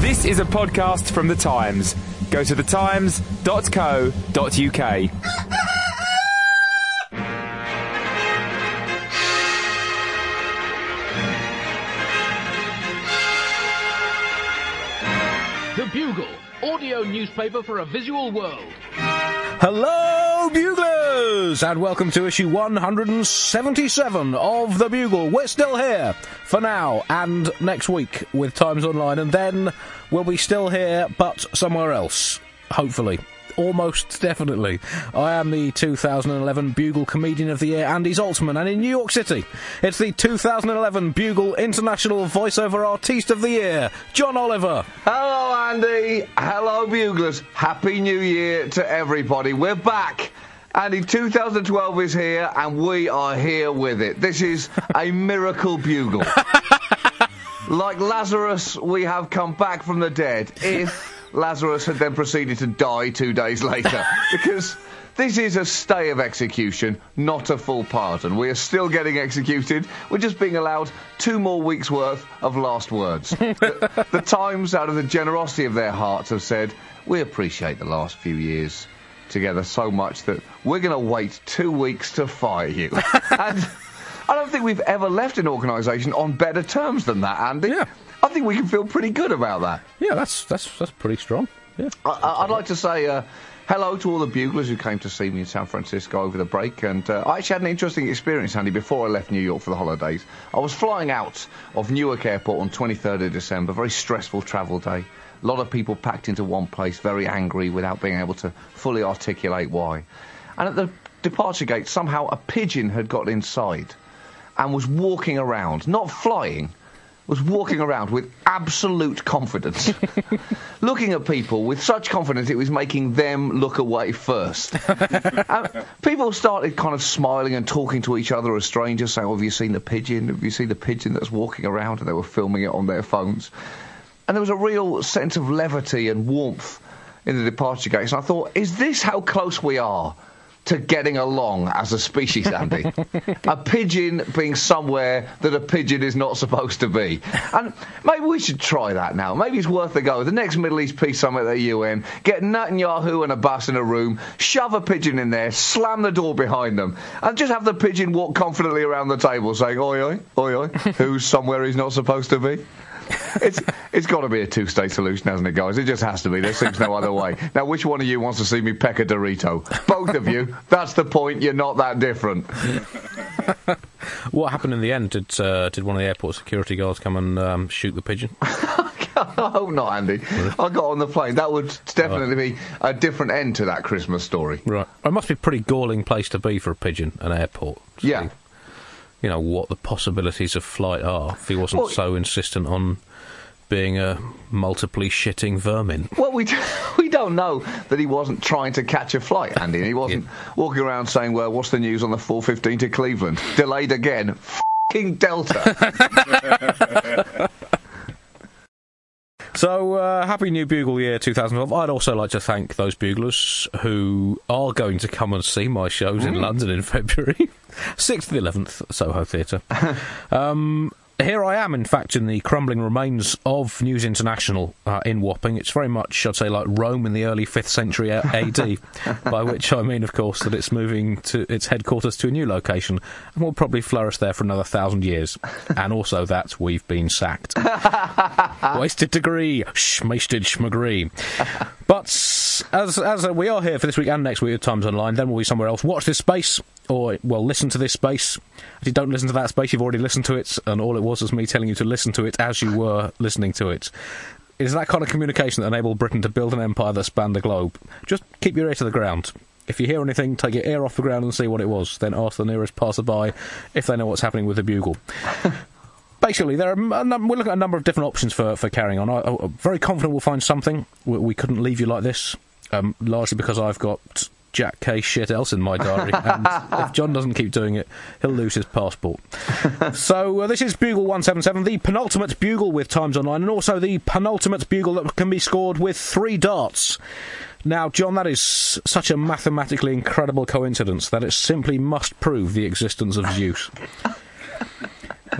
This is a podcast from The Times. Go to thetimes.co.uk. The Bugle, audio newspaper for a visual world. Hello, Buglers, and welcome to issue 177 of The Bugle. We're still here for now and next week with Times Online, and then we'll be still here, but somewhere else, hopefully. Almost definitely. I am the 2011 Bugle Comedian of the Year, Andy Zaltzman, and in New York City, it's the 2011 Bugle International Voiceover Artiste of the Year, John Oliver. Hello, Andy. Hello, Buglers. Happy New Year to everybody. We're back. Andy, 2012 is here, and we are here with it. This is a miracle bugle. Like Lazarus, we have come back from the dead. If Lazarus had then proceeded to die 2 days later, because this is a stay of execution, not a full pardon. We are still getting executed. We're just being allowed 2 more weeks' worth of last words. The Times, out of the generosity of their hearts, have said, we appreciate the last few years together so much that we're going to wait 2 weeks to fire you. And I don't think we've ever left an organisation on better terms than that, Andy. Yeah. I think we can feel pretty good about that. Yeah, that's pretty strong. Yeah. I'd like to say hello to all the buglers who came to see me in San Francisco over the break, and I actually had an interesting experience, Andy, before I left New York for the holidays. I was flying out of Newark Airport on 23rd of December, very stressful travel day. A lot of people packed into one place, very angry, without being able to fully articulate why. And at the departure gate, somehow a pigeon had got inside and was walking around, not flying, was walking around with absolute confidence, looking at people with such confidence it was making them look away first. People started kind of smiling and talking to each other as strangers, saying, oh, have you seen the pigeon? Have you seen the pigeon that's walking around? And they were filming it on their phones. And there was a real sense of levity and warmth in the departure gates. And I thought, is this how close we are to getting along as a species, Andy? A pigeon being somewhere that a pigeon is not supposed to be. And maybe we should try that now. Maybe it's worth a go. The next Middle East Peace Summit at the UN, get Netanyahu and Abbas in a room, shove a pigeon in there, slam the door behind them, and just have the pigeon walk confidently around the table saying, oi, oi, oi, oi, who's somewhere he's not supposed to be? It's got to be a two-state solution, hasn't it, guys? It just has to be. There seems no other way. Now, which one of you wants to see me peck a Dorito? Both of you. That's the point. You're not that different. What happened in the end? Did one of the airport security guards come and shoot the pigeon? I hope not, Andy. Really? I got on the plane. That would definitely be a different end to that Christmas story. Right. It must be a pretty galling place to be for a pigeon, an airport. Yeah. You know, what the possibilities of flight are if he wasn't so insistent on being a multiply shitting vermin. Well, we don't know that he wasn't trying to catch a flight, Andy. He wasn't walking around saying, well, what's the news on the 4:15 to Cleveland? Delayed again. F***ing Delta. So, Happy New Bugle Year 2012. I'd also like to thank those buglers who are going to come and see my shows in London in February. 6th to the 11th, Soho Theatre. Here I am, in fact, in the crumbling remains of News International in Wapping. It's very much, I'd say, like Rome in the early 5th century AD, by which I mean, of course, that it's moving to its headquarters to a new location and will probably flourish there for another 1,000 years. And also that we've been sacked. Wasted degree, wasted schmagree. But as we are here for this week and next week at Times Online, then we'll be somewhere else. Watch this space, or, well, listen to this space. If you don't listen to that space, you've already listened to it, and all it was me telling you to listen to it as you were listening to it. Is that kind of communication that enabled Britain to build an empire that spanned the globe? Just keep your ear to the ground. If you hear anything, take your ear off the ground and see what it was. Then ask the nearest passerby if they know what's happening with the bugle. Basically, we're looking at a number of different options for carrying on. I'm very confident we'll find something. We couldn't leave you like this, largely because I've got Jack K shit else in my diary, and if John doesn't keep doing it, he'll lose his passport. So this is Bugle 177, the penultimate bugle with Times Online, and also the penultimate bugle that can be scored with 3 darts. Now, John, that is such a mathematically incredible coincidence that it simply must prove the existence of Zeus.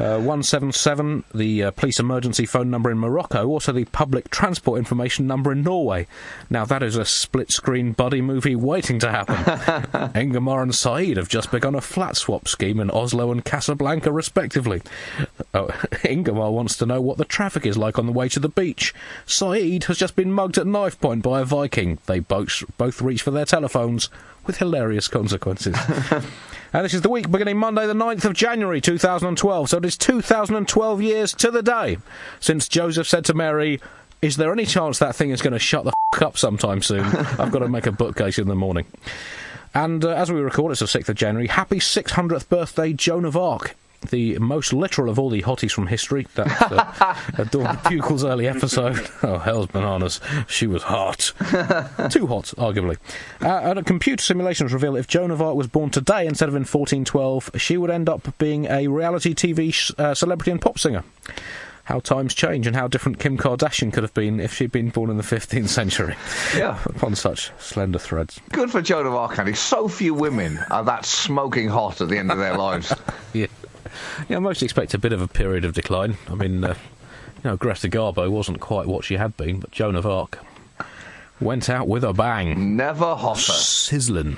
177, the police emergency phone number in Morocco, also the public transport information number in Norway. Now that is a split-screen buddy movie waiting to happen. Ingmar and Saeed have just begun a flat swap scheme in Oslo and Casablanca, respectively. Ingmar wants to know what the traffic is like on the way to the beach. Saeed has just been mugged at knife point by a Viking. They both reach for their telephones with hilarious consequences. And this is the week beginning Monday the 9th of January 2012, so it is 2012 years to the day since Joseph said to Mary, "Is there any chance that thing is going to shut the f*** up sometime soon? I've got to make a bookcase in the morning." And as we record, it's the 6th of January. Happy 600th birthday, Joan of Arc. The most literal of all the hotties from history. That Dawn Bugle's early episode. Oh, hell's bananas. She was hot. Too hot, arguably. And computer simulations reveal if Joan of Arc was born today instead of in 1412, she would end up being a reality TV celebrity and pop singer. How times change and how different Kim Kardashian could have been if she'd been born in the 15th century. Yeah. Upon such slender threads. Good for Joan of Arc, Andy. So few women are that smoking hot at the end of their lives. Yeah. Yeah, most expect a bit of a period of decline. I mean, Greta Garbo wasn't quite what she had been, but Joan of Arc went out with a bang. Never hotter. Sizzling.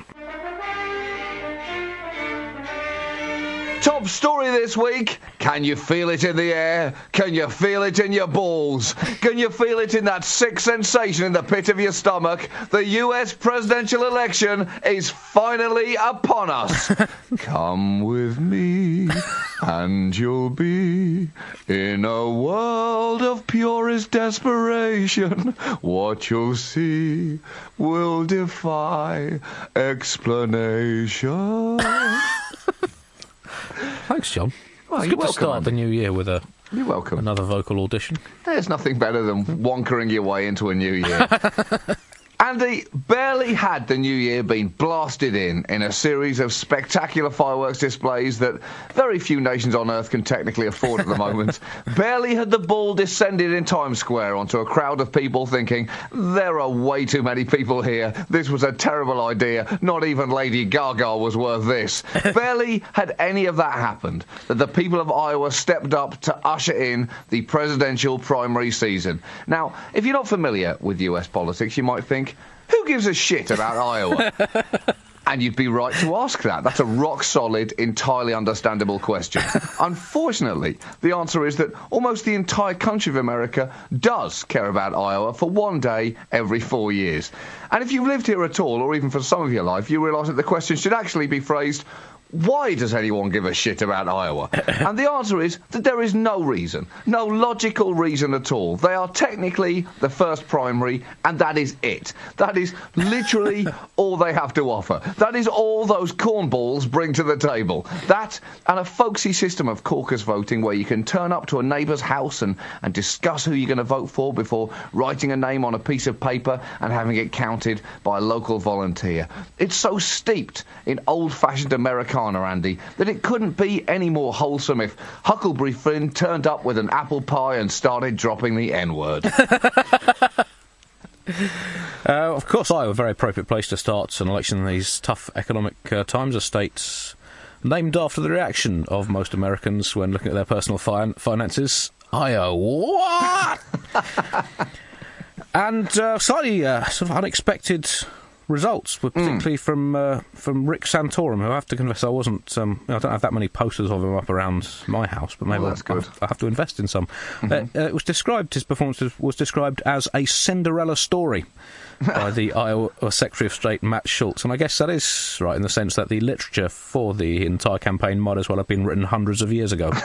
Top story this week. Can you feel it in the air? Can you feel it in your balls? Can you feel it in that sick sensation in the pit of your stomach? The US presidential election is finally upon us. Come with me and you'll be in a world of purest desperation. What you'll see will defy explanation. Thanks, John. Well, it's you're good to welcome, start Andy. the new year with You're welcome. another vocal audition. There's nothing better than wonkering your way into a new year. Andy, barely had the new year been blasted in a series of spectacular fireworks displays that very few nations on Earth can technically afford at the moment. Barely had the ball descended in Times Square onto a crowd of people thinking, there are way too many people here. This was a terrible idea. Not even Lady Gaga was worth this. Barely had any of that happened that the people of Iowa stepped up to usher in the presidential primary season. Now, if you're not familiar with US politics, you might think, who gives a shit about Iowa? And you'd be right to ask that. That's a rock-solid, entirely understandable question. Unfortunately, the answer is that almost the entire country of America does care about Iowa for one day every 4 years. And if you've lived here at all, or even for some of your life, you realise that the question should actually be phrased, why does anyone give a shit about Iowa? And the answer is that there is no reason, no logical reason at all. They are technically the first primary, and that is it. That is literally all they have to offer. That is all those cornballs bring to the table. That and a folksy system of caucus voting where you can turn up to a neighbour's house and discuss who you're going to vote for before writing a name on a piece of paper and having it counted by a local volunteer. It's so steeped in old-fashioned Americana, Andy, that it couldn't be any more wholesome if Huckleberry Finn turned up with an apple pie and started dropping the N-word. Of course, Iowa, a very appropriate place to start an election in these tough economic times. A state named after the reaction of most Americans when looking at their personal finances. Iowa, what? And slightly sort of unexpected results, particularly from Rick Santorum, who I have to confess I wasn't. I don't have that many posters of him up around my house, but maybe that's good. I have to invest in some. It was described. His performance was described as a Cinderella story by the Iowa Secretary of State Matt Schultz, and I guess that is right in the sense that the literature for the entire campaign might as well have been written hundreds of years ago.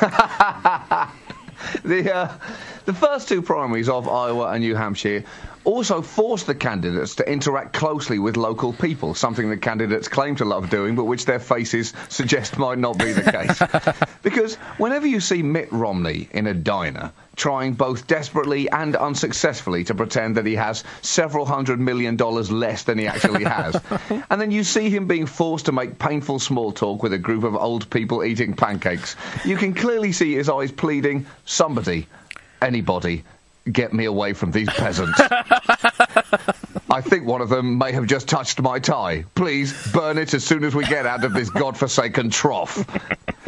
The first two primaries of Iowa and New Hampshire also forced the candidates to interact closely with local people, something that candidates claim to love doing, but which their faces suggest might not be the case. Because whenever you see Mitt Romney in a diner, trying both desperately and unsuccessfully to pretend that he has several $100 million less than he actually has, and then you see him being forced to make painful small talk with a group of old people eating pancakes, you can clearly see his eyes pleading, somebody, anybody, get me away from these peasants. I think one of them may have just touched my tie. Please, burn it as soon as we get out of this godforsaken trough.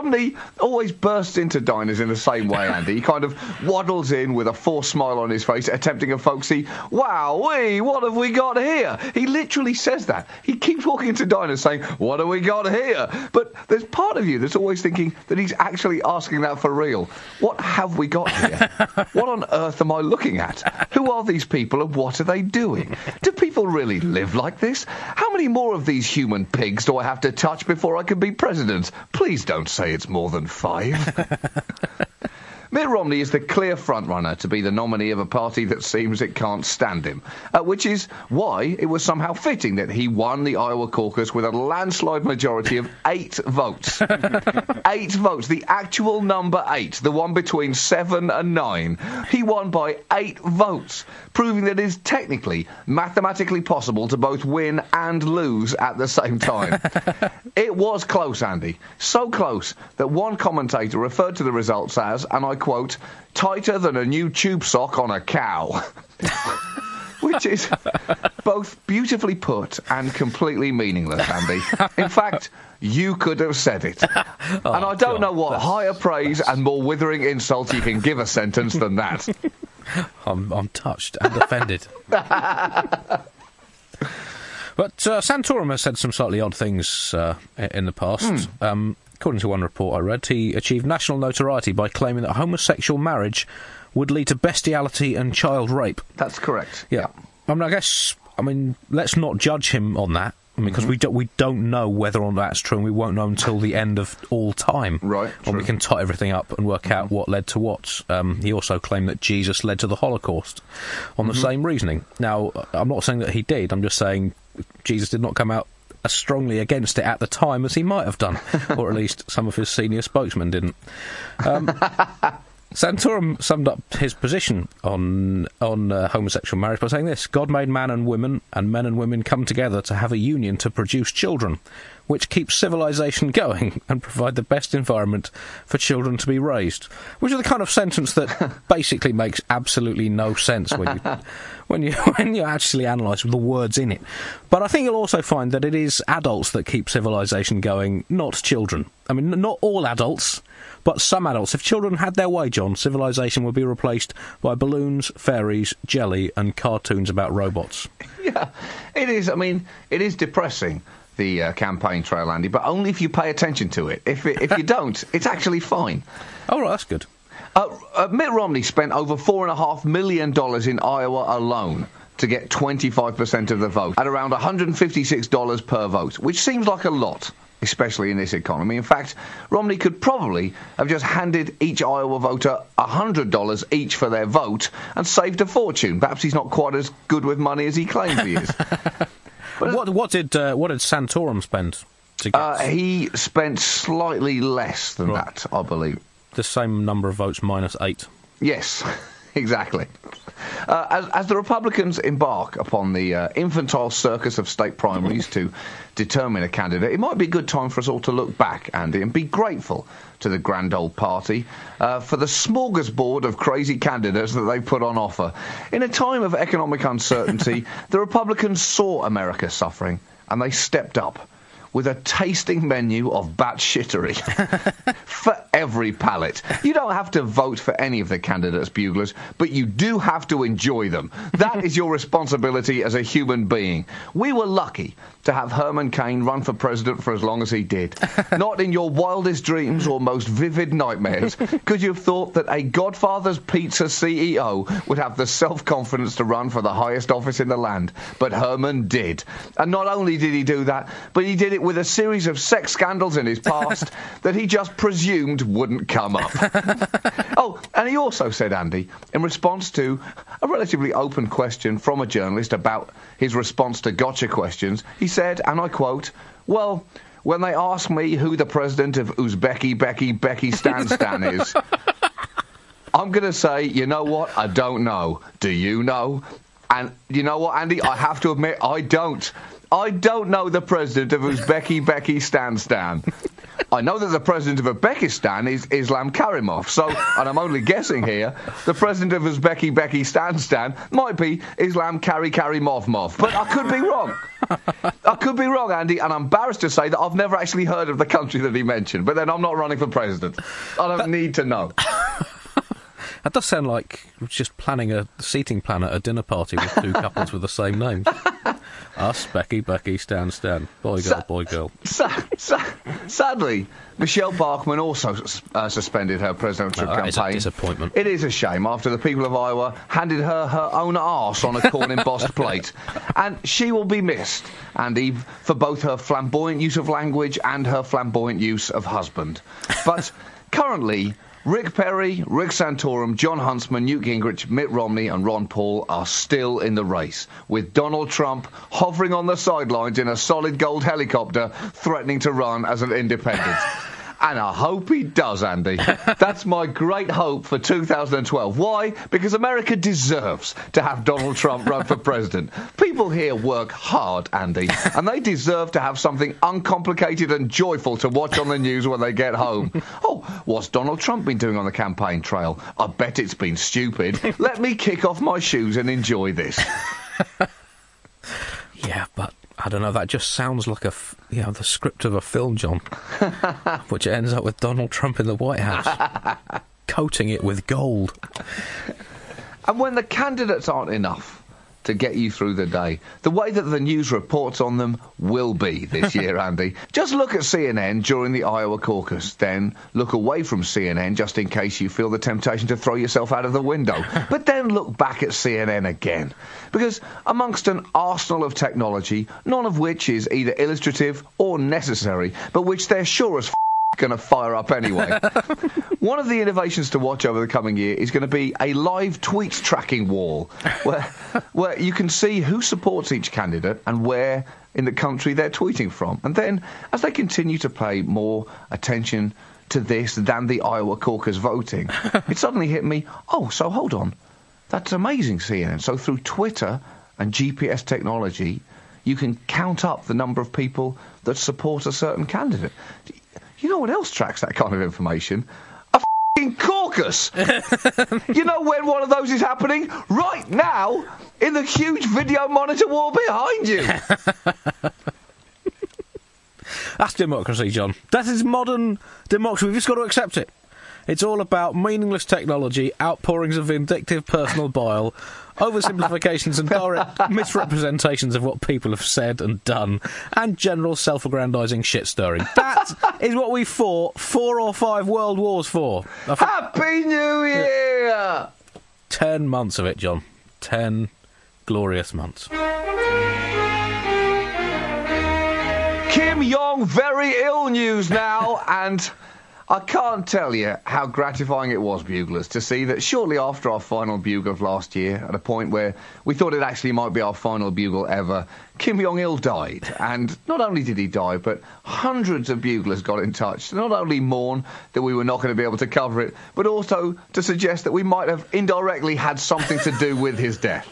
Romney always bursts into diners in the same way, Andy. He kind of waddles in with a forced smile on his face, attempting a folksy, "Wow-wee, what have we got here?" He literally says that. He keeps walking into diners saying, "What have we got here?" But there's part of you that's always thinking that he's actually asking that for real. What have we got here? What on earth am I looking at? Who are these people and what are they doing? Do people really live like this? How many more of these human pigs do I have to touch before I can be president? Please don't say it's more than 5. Mitt Romney is the clear frontrunner to be the nominee of a party that seems it can't stand him, which is why it was somehow fitting that he won the Iowa caucus with a landslide majority of 8 votes. 8 votes, the actual number 8, the one between 7 and 9. He won by 8 votes, proving that it is technically, mathematically possible to both win and lose at the same time. It was close, Andy. So close that one commentator referred to the results as, and I quote, "tighter than a new tube sock on a cow." Which is both beautifully put and completely meaningless, Andy. In fact, you could have said it. And I don't know what higher praise and more withering insult you can give a sentence than that. I'm touched and offended. But Santorum has said some slightly odd things in the past. According to one report I read, he achieved national notoriety by claiming that homosexual marriage would lead to bestiality and child rape. That's correct. Yeah. I mean, let's not judge him on that, because we don't know whether or not that's true, and we won't know until the end of all time. Right. When we can tie everything up and work out what led to what. He also claimed that Jesus led to the Holocaust on the same reasoning. Now, I'm not saying that he did, I'm just saying Jesus did not come out as strongly against it at the time as he might have done, or at least some of his senior spokesmen didn't. Santorum summed up his position on homosexual marriage by saying this: God made man and women, and men and women come together to have a union to produce children, which keeps civilization going and provide the best environment for children to be raised. Which is the kind of sentence that basically makes absolutely no sense when you actually analyse the words in it. But I think you'll also find that it is adults that keep civilization going, not children. I mean, not all adults, but some adults. If children had their way, John, civilization would be replaced by balloons, fairies, jelly, and cartoons about robots. Yeah, it is. I mean, it is depressing, the campaign trail, Andy, but only if you pay attention to it. If you don't, it's actually fine. Oh, right, that's good. Mitt Romney spent over $4.5 million in Iowa alone to get 25% of the vote, at around $156 per vote, which seems like a lot, especially in this economy. In fact, Romney could probably have just handed each Iowa voter $100 each for their vote and saved a fortune. Perhaps he's not quite as good with money as he claims he is. But what did Santorum spend to get? He spent slightly less than that, I believe. The same number of votes minus 8. Yes, exactly. As the Republicans embark upon the infantile circus of state primaries to determine a candidate, it might be a good time for us all to look back, Andy, and be grateful to the grand old party for the smorgasbord of crazy candidates that they put on offer. In a time of economic uncertainty, the Republicans saw America suffering, and they stepped up with a tasting menu of batshittery for every palate. You don't have to vote for any of the candidates, Buglers, but you do have to enjoy them. That is your responsibility as a human being. We were lucky to have Herman Cain run for president for as long as he did. Not in your wildest dreams or most vivid nightmares could you have thought that a Godfather's Pizza CEO would have the self-confidence to run for the highest office in the land. But Herman did. And not only did he do that, but he did it with a series of sex scandals in his past that he just presumed wouldn't come up. Oh, and he also said, Andy, in response to a relatively open question from a journalist about his response to gotcha questions, he said, and I quote, "Well, when they ask me who the president of Uzbekistan is, I'm going to say, you know what, I don't know. Do you know? And you know what, Andy, I have to admit, I don't. I don't know the president of Uzbekistan. I know that the president of Uzbekistan is Islam Karimov, so, and I'm only guessing here, the president of Uzbekistan might be Islam Karimov, but I could be wrong. I could be wrong, Andy, and I'm embarrassed to say that I've never actually heard of the country that he mentioned, but then I'm not running for president. I don't need to know. That does sound like just planning a seating plan at a dinner party with two couples with the same name. Us, Becky, Stan, boy, girl, boy, girl. Sadly, Michelle Bachmann also suspended her presidential campaign. That is a disappointment. It is a shame after the people of Iowa handed her own arse on a corn-embossed plate. And she will be missed, Andy, for both her flamboyant use of language and her flamboyant use of husband. But currently, Rick Perry, Rick Santorum, John Huntsman, Newt Gingrich, Mitt Romney and Ron Paul are still in the race, with Donald Trump hovering on the sidelines in a solid gold helicopter, threatening to run as an independent. And I hope he does, Andy. That's my great hope for 2012. Why? Because America deserves to have Donald Trump run for president. People here work hard, Andy, and they deserve to have something uncomplicated and joyful to watch on the news when they get home. Oh, what's Donald Trump been doing on the campaign trail? I bet it's been stupid. Let me kick off my shoes and enjoy this. Yeah, but I don't know, that just sounds like the script of a film, John, which ends up with Donald Trump in the White House, coating it with gold. And when the candidates aren't enough to get you through the day, the way that the news reports on them will be this year, Andy. Just look at CNN during the Iowa caucus, then look away from CNN just in case you feel the temptation to throw yourself out of the window. But then look back at CNN again. Because amongst an arsenal of technology, none of which is either illustrative or necessary, but which they're sure as going to fire up anyway. One of the innovations to watch over the coming year is going to be a live tweets tracking wall where you can see who supports each candidate and where in the country they're tweeting from. And then, as they continue to pay more attention to this than the Iowa caucus voting, it suddenly hit me, oh, so hold on. That's amazing, CNN. So through Twitter and GPS technology, you can count up the number of people that support a certain candidate. You know what else tracks that kind of information? A f***ing caucus! You know when one of those is happening? Right now, in the huge video monitor wall behind you! That's democracy, John. That is modern democracy. We've just got to accept it. It's all about meaningless technology, outpourings of vindictive personal bile, oversimplifications and direct misrepresentations of what people have said and done, and general self-aggrandising shit-stirring. That is what we fought 4 or 5 world wars for. Happy New Year! 10 months of it, John. 10 glorious months. Kim Jong very ill news now, and I can't tell you how gratifying it was, Buglers, to see that shortly after our final bugle of last year, at a point where we thought it actually might be our final bugle ever, Kim Jong-il died. And not only did he die, but hundreds of buglers got in touch to not only mourn that we were not going to be able to cover it, but also to suggest that we might have indirectly had something to do with his death.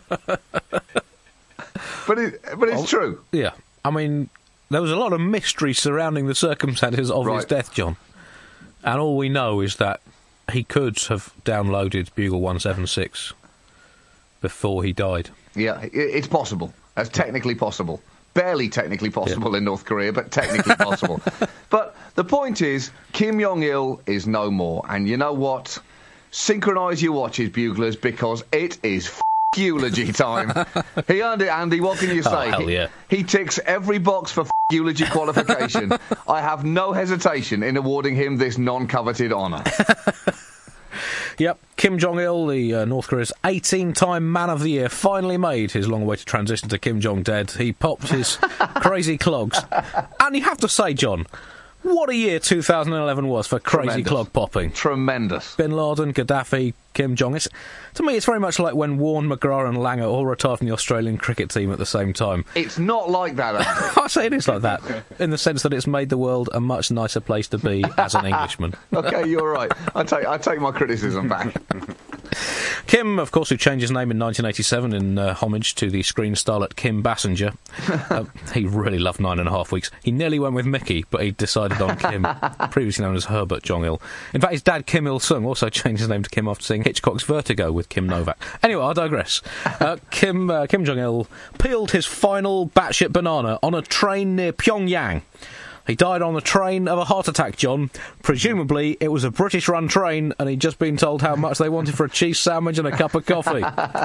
But it's true. Yeah. I mean, there was a lot of mystery surrounding the circumstances of his death, John. And all we know is that he could have downloaded Bugle 176 before he died. Yeah, it's possible. That's technically possible. Barely technically possible in North Korea, but technically possible. But the point is, Kim Jong-il is no more. And you know what? Synchronise your watches, Buglers, because it is eulogy time. He earned it, Andy. What can you say? Hell yeah. He ticks every box for eulogy qualification. I have no hesitation in awarding him this non-coveted honour. Yep, Kim Jong-il, the North Korea's 18-time Man of the Year, finally made his long-awaited transition to Kim Jong-dead. He popped his crazy clogs. And you have to say, John, what a year 2011 was for crazy clog popping. Tremendous. Bin Laden, Gaddafi, Kim Jong. To me, it's very much like when Warne, McGrath and Langer all retired from the Australian cricket team at the same time. It's not like that, Andy. I say it is like that, in the sense that it's made the world a much nicer place to be as an Englishman. OK, you're right. I take my criticism back. Kim, of course, who changed his name in 1987 in homage to the screen starlet Kim Basinger. He really loved 9.5 Weeks. He nearly went with Mickey, but he decided on Kim, previously known as Herbert Jong-il. In fact, his dad, Kim Il-sung, also changed his name to Kim after seeing Hitchcock's Vertigo with Kim Novak. Anyway, I digress. Kim Jong-il peeled his final batshit banana on a train near Pyongyang. He died on the train of a heart attack, John. Presumably, it was a British-run train, and he'd just been told how much they wanted for a cheese sandwich and a cup of coffee.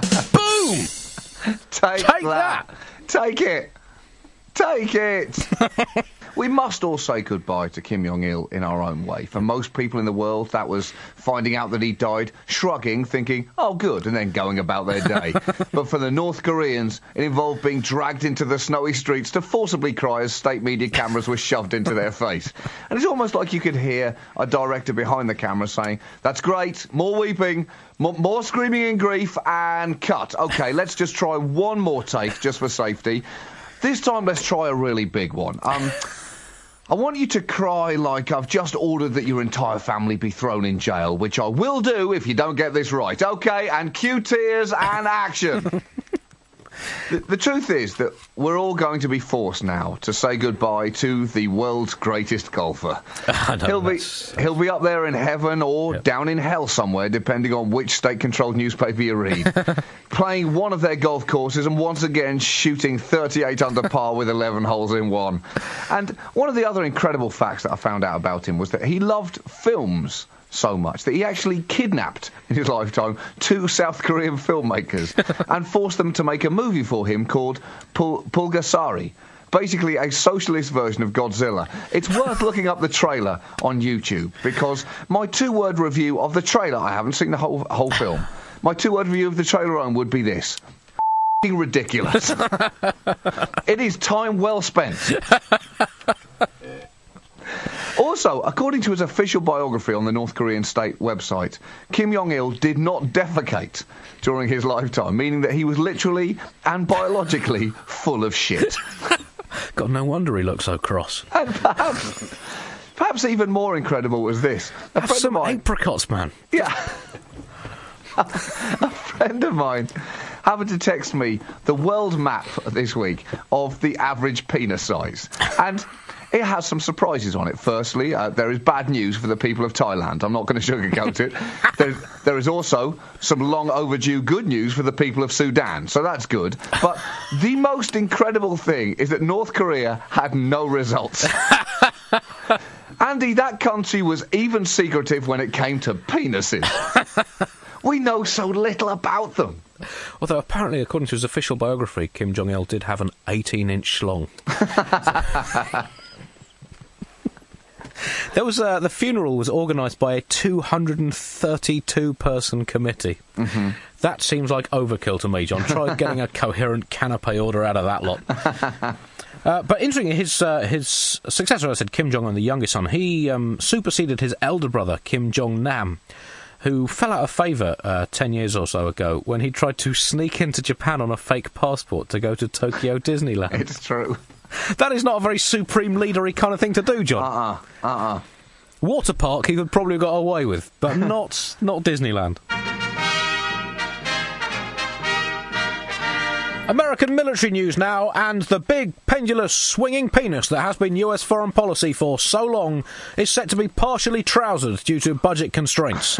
Boom! Take that! Take it! Take it! We must all say goodbye to Kim Jong-il in our own way. For most people in the world, that was finding out that he died, shrugging, thinking, oh, good, and then going about their day. But for the North Koreans, it involved being dragged into the snowy streets to forcibly cry as state media cameras were shoved into their face. And it's almost like you could hear a director behind the camera saying, that's great, more weeping, more screaming in grief, and cut. OK, let's just try one more take, just for safety. This time, let's try a really big one. I want you to cry like I've just ordered that your entire family be thrown in jail, which I will do if you don't get this right. OK, and cue tears and action. The truth is that we're all going to be forced now to say goodbye to the world's greatest golfer. He'll be up there in heaven or down in hell somewhere, depending on which state-controlled newspaper you read, playing one of their golf courses and once again shooting 38 under par with 11 holes in one. And one of the other incredible facts that I found out about him was that he loved films so much that he actually kidnapped in his lifetime 2 South Korean filmmakers and forced them to make a movie for him called Pulgasari, basically a socialist version of Godzilla. It's worth looking up the trailer on YouTube, because my 2-word review of the trailer, I haven't seen the whole film, my 2-word review of the trailer alone would be this: ridiculous. It is time well spent. Also, according to his official biography on the North Korean state website, Kim Jong-il did not defecate during his lifetime, meaning that he was literally and biologically full of shit. God, no wonder he looked so cross. And perhaps even more incredible was this. Have some apricots, man. Yeah. A friend of mine happened to text me the world map this week of the average penis size. And it has some surprises on it. Firstly, there is bad news for the people of Thailand. I'm not going to sugarcoat it. There is also some long overdue good news for the people of Sudan, so that's good. But the most incredible thing is that North Korea had no results. Andy, that country was even secretive when it came to penises. We know so little about them. Although apparently, according to his official biography, Kim Jong-il did have an 18-inch schlong. There was the funeral was organised by a 232-person committee. Mm-hmm. That seems like overkill to me, John. Try getting a coherent canapé order out of that lot. But interestingly, his successor, I said, Kim Jong-un, the youngest son, he superseded his elder brother, Kim Jong-nam, who fell out of favour 10 years or so ago when he tried to sneak into Japan on a fake passport to go to Tokyo Disneyland. It's true. That is not a very supreme leadery kind of thing to do, John. Water park he could probably have got away with, but not Disneyland. American military news now, and the big, pendulous, swinging penis that has been US foreign policy for so long is set to be partially trousered due to budget constraints.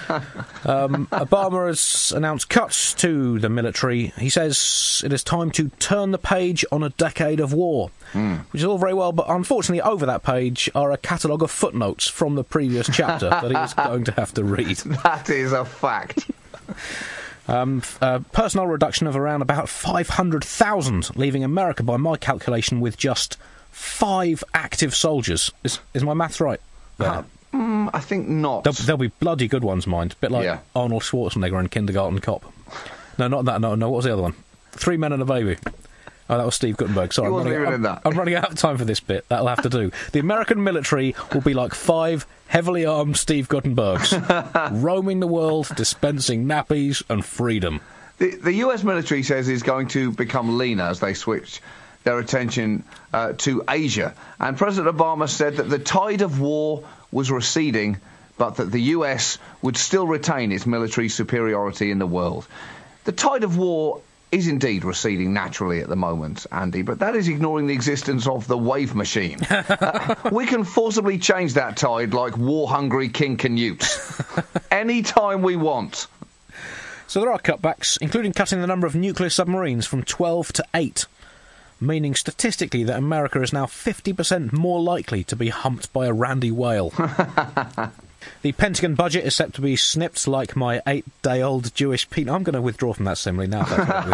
Obama has announced cuts to the military. He says it is time to turn the page on a decade of war, which is all very well, but unfortunately over that page are a catalogue of footnotes from the previous chapter that he is going to have to read. That is a fact. Personnel reduction of around about 500,000, leaving America, by my calculation, with just 5 active soldiers. Is my maths right? I think not. There'll be bloody good ones, mind. A bit like Arnold Schwarzenegger in Kindergarten Cop. No, not that. No, what was the other one? 3 Men and a Baby. Oh, that was Steve Guttenberg. Sorry, I'm running out of time for this bit. That'll have to do. The American military will be like 5 heavily armed Steve Guttenbergs, roaming the world, dispensing nappies and freedom. The US military says is going to become leaner as they switch their attention to Asia. And President Obama said that the tide of war was receding but that the US would still retain its military superiority in the world. The tide of war is indeed receding naturally at the moment, Andy, but that is ignoring the existence of the wave machine. We can forcibly change that tide like war-hungry King Canutes. Any time we want. So there are cutbacks, including cutting the number of nuclear submarines from 12 to 8, meaning statistically that America is now 50% more likely to be humped by a Randy whale. The Pentagon budget is set to be snipped like my 8-day-old Jewish peanut. I'm going to withdraw from that simile now.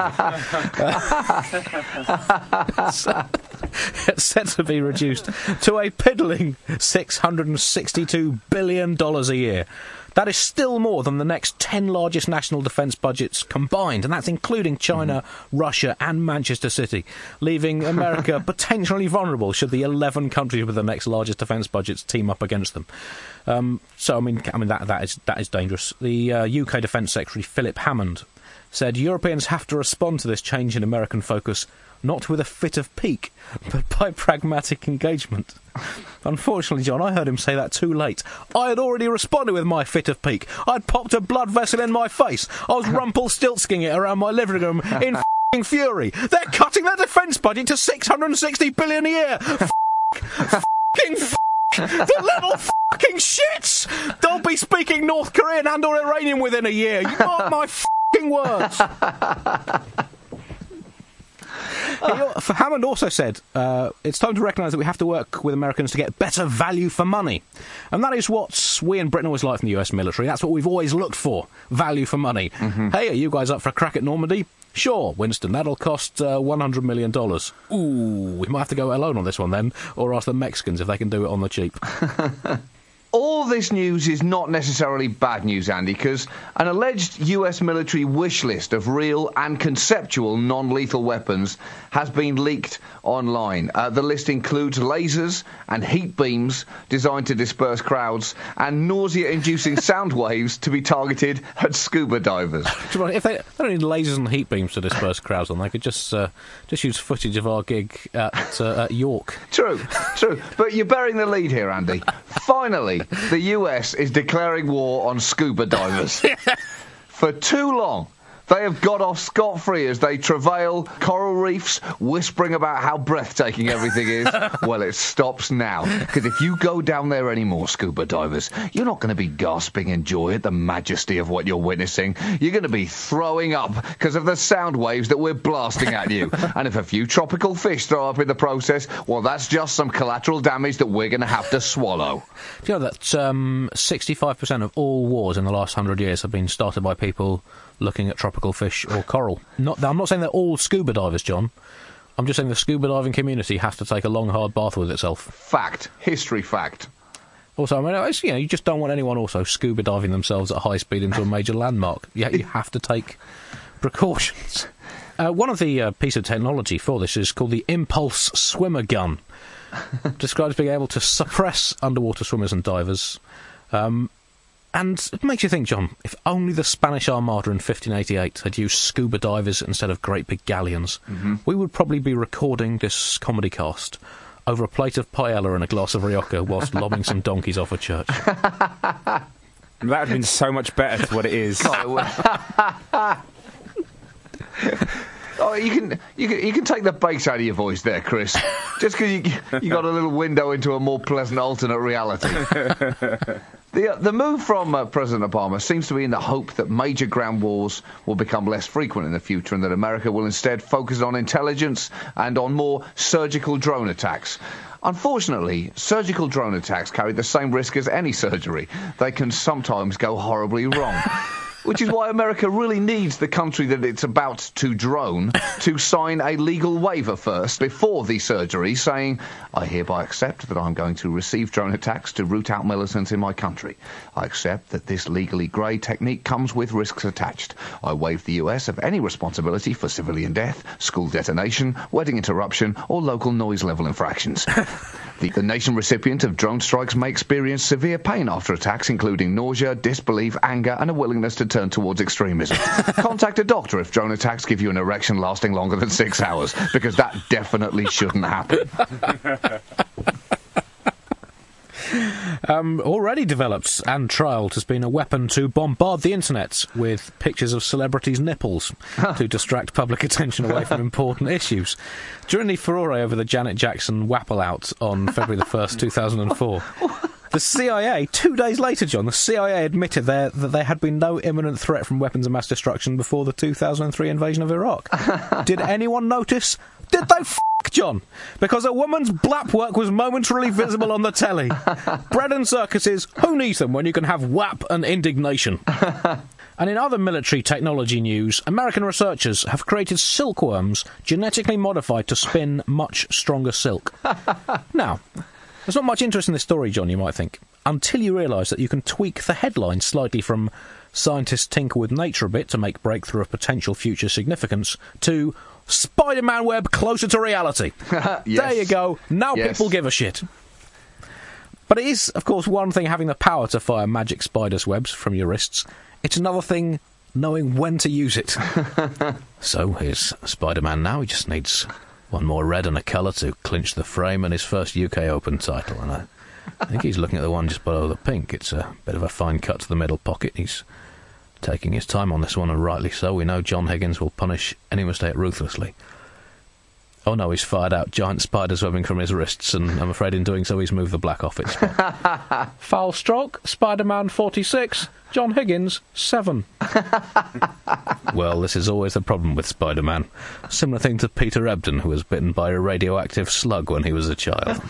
It's set to be reduced to a piddling $662 billion a year. That is still more than the next 10 largest national defence budgets combined, and that's including China, Russia and Manchester City, leaving America potentially vulnerable should the 11 countries with the next largest defence budgets team up against them. So, I mean that is dangerous. The UK Defence Secretary, Philip Hammond, said Europeans have to respond to this change in American focus not with a fit of pique, but by pragmatic engagement. Unfortunately, John, I heard him say that too late. I had already responded with my fit of pique. I'd popped a blood vessel in my face. I was Rumpelstiltskinning it around my living room in f***ing fury. They're cutting their defence budget to $660 billion a year. The little f***ing shits! They'll be speaking North Korean and or Iranian within a year. You mark my f***ing words. Hammond also said, it's time to recognise that we have to work with Americans to get better value for money. And that is what we in Britain always like from the US military. That's what we've always looked for, value for money. Mm-hmm. Hey, are you guys up for a crack at Normandy? Sure, Winston, that'll cost $100 million. Ooh, we might have to go alone on this one then, or ask the Mexicans if they can do it on the cheap. All this news is not necessarily bad news, Andy, because an alleged US military wish list of real and conceptual non-lethal weapons has been leaked online. The list includes lasers and heat beams designed to disperse crowds and nausea-inducing sound waves to be targeted at scuba divers. If they don't need lasers and heat beams to disperse crowds on, they could just use footage of our gig at York. True. But you're bearing the lead here, Andy. Finally, the US is declaring war on scuba divers. For too long, they have got off scot-free as they travail coral reefs, whispering about how breathtaking everything is. Well, it stops now, because if you go down there anymore, scuba divers, you're not going to be gasping in joy at the majesty of what you're witnessing. You're going to be throwing up because of the sound waves that we're blasting at you. And if a few tropical fish throw up in the process, well, that's just some collateral damage that we're going to have to swallow. Do you know that 65% of all wars in the last 100 years have been started by people looking at tropical fish or coral? I'm not saying they're all scuba divers, John. I'm just saying the scuba diving community has to take a long, hard bath with itself. Fact. History fact. Also, I mean, you just don't want anyone also scuba diving themselves at high speed into a major landmark. You have to take precautions. One of the pieces of technology for this is called the Impulse Swimmer Gun. Describes being able to suppress underwater swimmers and divers. And it makes you think, John, if only the Spanish Armada in 1588 had used scuba divers instead of great big galleons, we would probably be recording this comedy cast over a plate of paella and a glass of Rioja whilst lobbing some donkeys off a church. That would have been so much better to what it is. Oh, you can take the bass out of your voice there, Chris. Just because you got a little window into a more pleasant alternate reality. The move from President Obama seems to be in the hope that major ground wars will become less frequent in the future and that America will instead focus on intelligence and on more surgical drone attacks. Unfortunately, surgical drone attacks carry the same risk as any surgery. They can sometimes go horribly wrong. Which is why America really needs the country that it's about to drone to sign a legal waiver first before the surgery, saying, I hereby accept that I'm going to receive drone attacks to root out militants in my country. I accept that this legally grey technique comes with risks attached. I waive the US of any responsibility for civilian death, school detonation, wedding interruption, or local noise level infractions. The nation recipient of drone strikes may experience severe pain after attacks, including nausea, disbelief, anger, and a willingness to turn towards extremism. Contact a doctor if drone attacks give you an erection lasting longer than 6 hours, because that definitely shouldn't happen. already developed and trialled has been a weapon to bombard the internet with pictures of celebrities' nipples to distract public attention away from important issues. During the furore over the Janet Jackson Wapple out on February the 1st, 2004... The CIA, 2 days later, John, the CIA admitted that there had been no imminent threat from weapons of mass destruction before the 2003 invasion of Iraq. Did anyone notice? Did they John? Because a woman's blapwork was momentarily visible on the telly. Bread and circuses, who needs them when you can have WAP and indignation? And in other military technology news, American researchers have created silkworms genetically modified to spin much stronger silk. Now... there's not much interest in this story, John, you might think, until you realise that you can tweak the headline slightly from "Scientists tinker with nature a bit to make breakthrough of potential future significance" to "Spider-Man web closer to reality." Yes. There you go. Now people give a shit. But it is, of course, one thing having the power to fire magic spiders' webs from your wrists. It's another thing knowing when to use it. So here's Spider-Man now. He just needs... one more red and a colour to clinch the frame and his first UK Open title. And I think he's looking at the one just below the pink. It's a bit of a fine cut to the middle pocket. He's taking his time on this one, and rightly so. We know John Higgins will punish any mistake ruthlessly. Oh no, he's fired out giant spiders webbing from his wrists, and I'm afraid in doing so he's moved the black off its spot. Foul stroke, Spider-Man 46, John Higgins 7. Well, this is always the problem with Spider-Man. Similar thing to Peter Ebdon, who was bitten by a radioactive slug when he was a child.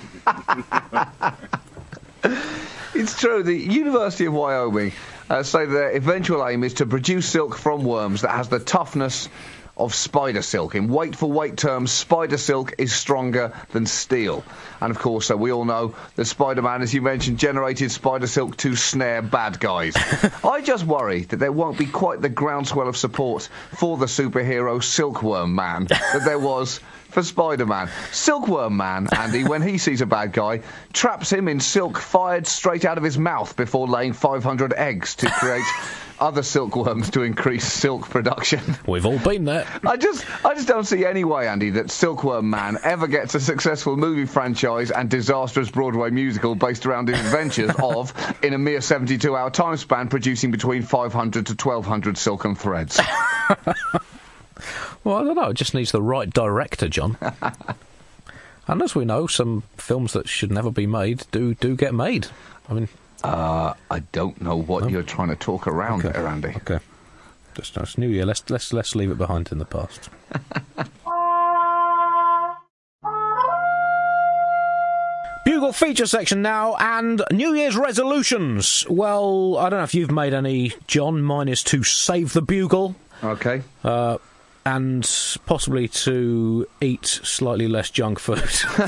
It's true. The University of Wyoming say their eventual aim is to produce silk from worms that has the toughness of spider silk. In weight-for-weight terms, spider silk is stronger than steel. And of course, we all know that Spider-Man, as you mentioned, generated spider silk to snare bad guys. I just worry that there won't be quite the groundswell of support for the superhero Silkworm Man that there was for Spider-Man. Silkworm Man, Andy, when he sees a bad guy, traps him in silk fired straight out of his mouth before laying 500 eggs to create other silkworms to increase silk production. We've all been there. I just don't see any way, Andy, that Silkworm Man ever gets a successful movie franchise and disastrous Broadway musical based around his adventures of, in a mere 72-hour time span, producing between 500 to 1,200 silken threads. Well, I don't know. It just needs the right director, John. And as we know, some films that should never be made do get made. I mean... I don't know what you're trying to talk around there, Andy. Okay. Just it's New Year. Let's leave it behind in the past. Bugle feature section now, and New Year's resolutions. Well, I don't know if you've made any, John. Mine is to save the Bugle. Okay. And possibly to eat slightly less junk food.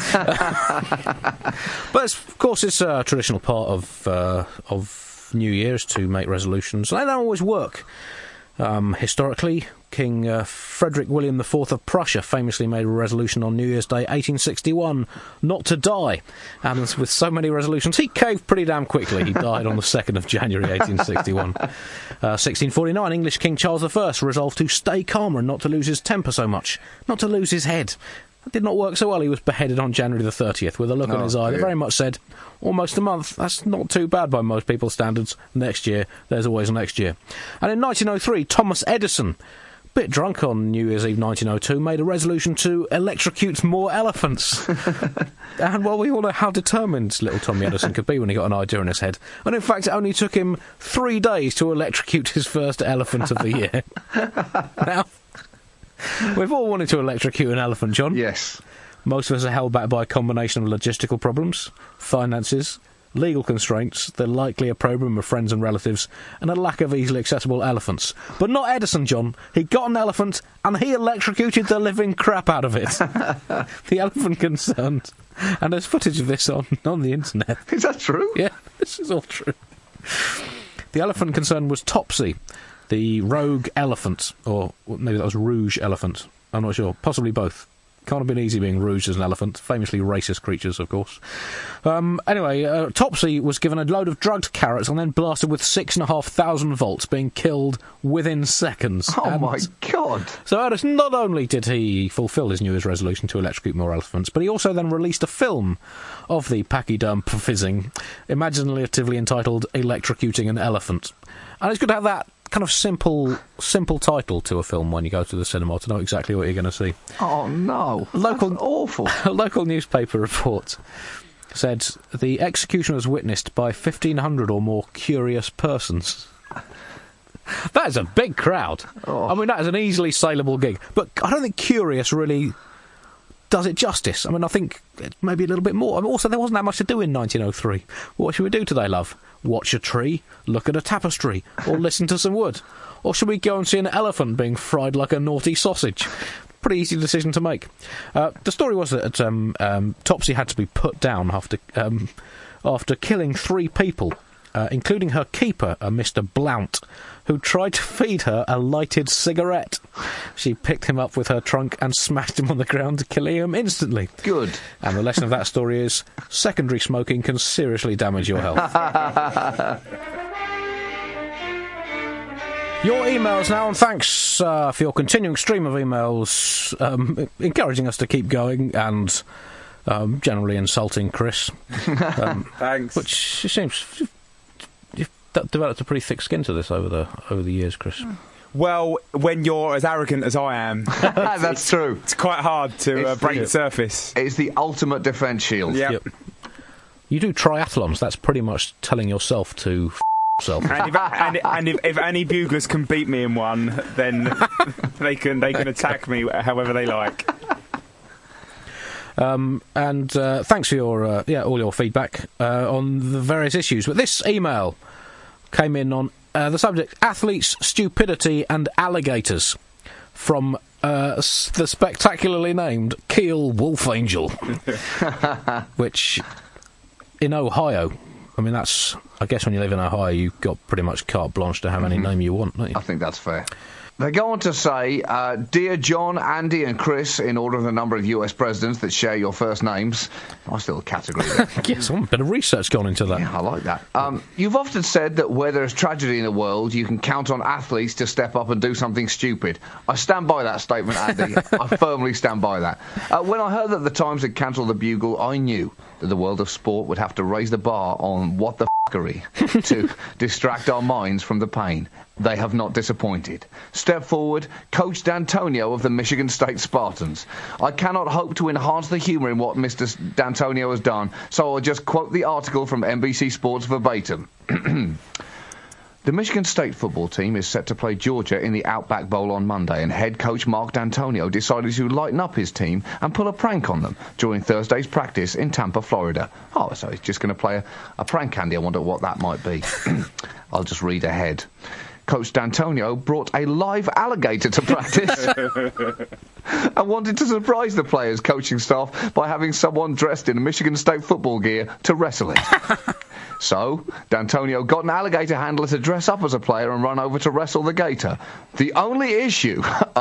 But of course, it's a traditional part of New Year's to make resolutions. They don't always work. Historically, King Frederick William IV of Prussia famously made a resolution on New Year's Day 1861 not to die. And with so many resolutions, he caved pretty damn quickly. He died on the 2nd of January 1861. 1649, English King Charles I resolved to stay calmer and not to lose his temper so much, not to lose his head. That did not work so well. He was beheaded on January the 30th with a look in his eye that very much said, almost a month, that's not too bad by most people's standards. Next year, there's always next year. And in 1903, Thomas Edison, bit drunk on New Year's Eve 1902, made a resolution to electrocute more elephants. And well, we all know how determined little Tommy Edison could be when he got an idea in his head. And in fact, it only took him 3 days to electrocute his first elephant of the year. Now, we've all wanted to electrocute an elephant, John. Yes. Most of us are held back by a combination of logistical problems, finances, legal constraints, the likely opprobrium of friends and relatives, and a lack of easily accessible elephants. But not Edison, John. He got an elephant, and he electrocuted the living crap out of it. The elephant concerned. And there's footage of this on the internet. Is that true? Yeah, this is all true. The elephant concerned was Topsy, the rogue elephant, or maybe that was Rouge elephant. I'm not sure. Possibly both. Can't have been easy being rouged as an elephant. Famously racist creatures, of course. Anyway, Topsy was given a load of drugged carrots and then blasted with 6,500 volts, being killed within seconds. Oh, my God. So Ernest, not only did he fulfil his New Year's resolution to electrocute more elephants, but he also then released a film of the pachyderm imaginatively entitled Electrocuting an Elephant. And it's good to have that kind of simple title to a film when you go to the cinema to know exactly what you're going to see. Oh, no. That's awful. A local newspaper report said the execution was witnessed by 1,500 or more curious persons. That is a big crowd. Oh. I mean, that is an easily saleable gig. But I don't think curious really does it justice. I mean, I think maybe a little bit more. I mean, also, there wasn't that much to do in 1903. What should we do today, love? Watch a tree, look at a tapestry, or listen to some wood? Or should we go and see an elephant being fried like a naughty sausage? Pretty easy decision to make. The story was that Topsy had to be put down after killing 3 people, including her keeper, a Mr. Blount, who tried to feed her a lighted cigarette. She picked him up with her trunk and smashed him on the ground, killing him instantly. Good. And the lesson of that story is secondary smoking can seriously damage your health. Your emails now, and thanks for your continuing stream of emails, encouraging us to keep going and generally insulting Chris. Thanks. Which seems you've developed a pretty thick skin to this over the years, Chris. Well, when you're as arrogant as I am, That's true. it's quite hard to break the surface. It's the ultimate defence shield. Yep. You do triathlons. That's pretty much telling yourself to yourself. And if any buglers can beat me in one, then they can attack me however they like. And thanks for your all your feedback on the various issues. But this email came in on the subject athletes, stupidity and alligators from the spectacularly named Keel Wolf Angel, which in Ohio, I mean, that's, I guess when you live in Ohio you've got pretty much carte blanche to have any name you want, don't you? I think that's fair. They go on to say, Dear John, Andy and Chris, in order of the number of US presidents that share your first names. Nice little category there. Yes, a bit of research gone into that. Yeah, I like that. You've often said that where there's tragedy in the world, you can count on athletes to step up and do something stupid. I stand by that statement, Andy. I firmly stand by that. When I heard that the Times had cancelled the Bugle, I knew that the world of sport would have to raise the bar on what the f***ery to distract our minds from the pain. They have not disappointed. Step forward, Coach D'Antonio of the Michigan State Spartans. I cannot hope to enhance the humour in what Mr. D'Antonio has done, so I'll just quote the article from NBC Sports verbatim. The Michigan State football team is set to play Georgia in the Outback Bowl on Monday, and head coach Mark D'Antonio decided to lighten up his team and pull a prank on them during Thursday's practice in Tampa, Florida. Oh, so he's just going to play a prank, Andy. I wonder what that might be. I'll just read ahead. Coach D'Antonio brought a live alligator to practice and wanted to surprise the players' coaching staff by having someone dressed in Michigan State football gear to wrestle it. So, D'Antonio got an alligator handler to dress up as a player and run over to wrestle the gator. The only issue...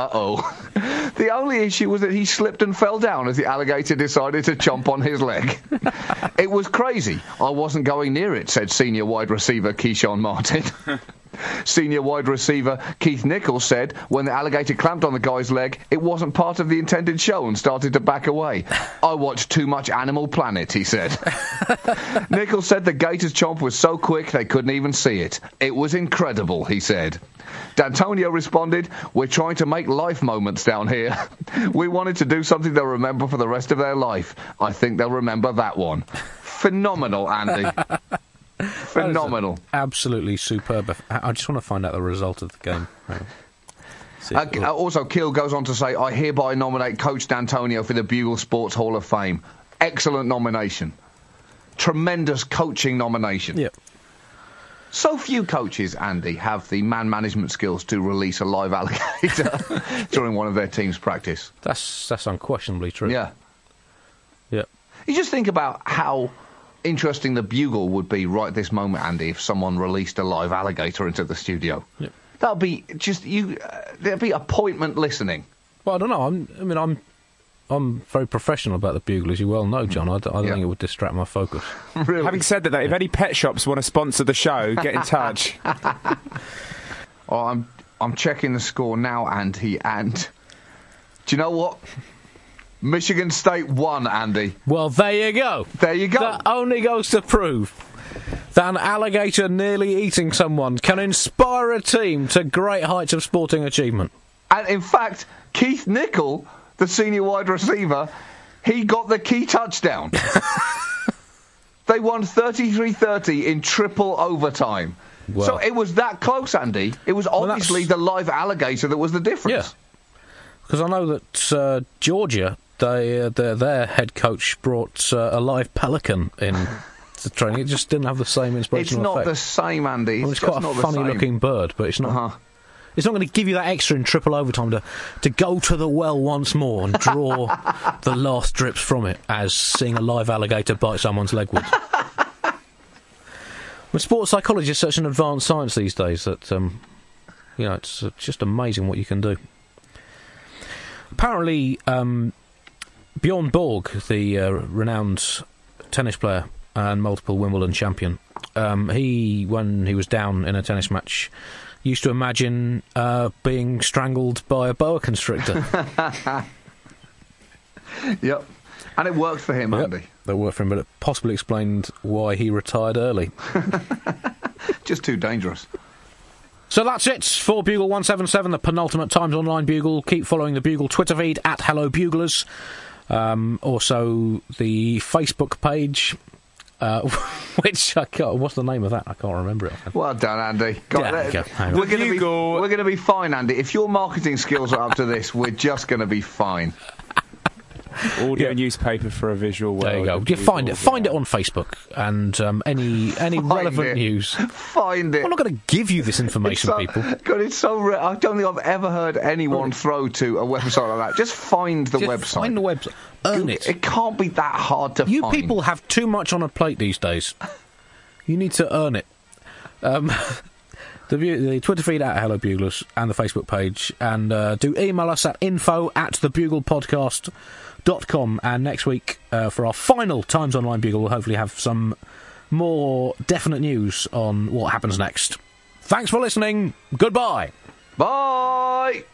The only issue was that he slipped and fell down as the alligator decided to chomp on his leg. It was crazy. I wasn't going near it, said senior wide receiver Keyshawn Martin. Senior wide receiver Keith Nichols said when the alligator clamped on the guy's leg, it wasn't part of the intended show and started to back away. I watched too much Animal Planet, he said. Nichols said the gator's chomp was so quick they couldn't even see it. It was incredible, he said. D'Antonio responded, we're trying to make life moments down here. We wanted to do something they'll remember for the rest of their life. I think they'll remember that one. Phenomenal, Andy. Phenomenal. Absolutely superb. I just want to find out the result of the game. Also, Keel goes on to say, I hereby nominate Coach D'Antonio for the Bugle Sports Hall of Fame. Excellent nomination. Tremendous coaching nomination. Yep. So few coaches, Andy, have the man management skills to release a live alligator during one of their team's practice. That's unquestionably true. Yeah. Yep. You just think about how interesting the Bugle would be right this moment, Andy, if someone released a live alligator into the studio. Yep. That would be just there'd be appointment listening. Well, I don't know. I'm very professional about the Bugle, as you well know, John. I don't think it would distract my focus. Really? Having said that, if any pet shops want to sponsor the show, get in touch. Oh, I'm checking the score now, Andy, and do you know what? Michigan State won, Andy. Well, there you go. There you go. That only goes to prove that an alligator nearly eating someone can inspire a team to great heights of sporting achievement. And in fact, Keith Nichol, the senior wide receiver, he got the key touchdown. They won 33-30 in triple overtime. Well, so it was that close, Andy. It was obviously the live alligator that was the difference. Yeah, because I know that Georgia, their head coach brought a live pelican in to training. It just didn't have the same inspirational effect. It's not the same, Andy. Well, it's quite a funny-looking bird, but it's not. Uh-huh. It's not going to give you that extra in triple overtime to go to the well once more and draw the last drips from it as seeing a live alligator bite someone's legwood. Well, sports psychology is such an advanced science these days that, it's just amazing what you can do. Apparently, Bjorn Borg, the renowned tennis player and multiple Wimbledon champion, when he was down in a tennis match, used to imagine being strangled by a boa constrictor. Yep. And it worked for him, Andy. That worked for him, but it possibly explained why he retired early. Just too dangerous. So that's it for Bugle 177, the penultimate Times Online Bugle. Keep following the Bugle Twitter feed at Hello Buglers. Also, the Facebook page, which I can't... What's the name of that? I can't remember it. Well done, Andy. We're going to be fine, Andy. If your marketing skills are up to this, we're just going to be fine. Audio newspaper for a visual world. There you go. You find it on Facebook and any relevant news. Find it. I'm not going to give you this information, people. God, it's so rare. I don't think I've ever heard anyone throw to a website like that. Just find the website. Find the website. Earn it. It can't be that hard to find. You people have too much on a plate these days. You need to earn it. The Twitter feed at Hello Buglers and the Facebook page, and do email us at info@thebuglepodcast.com. And next week, for our final Times Online Bugle, we'll hopefully have some more definite news on what happens next. Thanks for listening. Goodbye. Bye.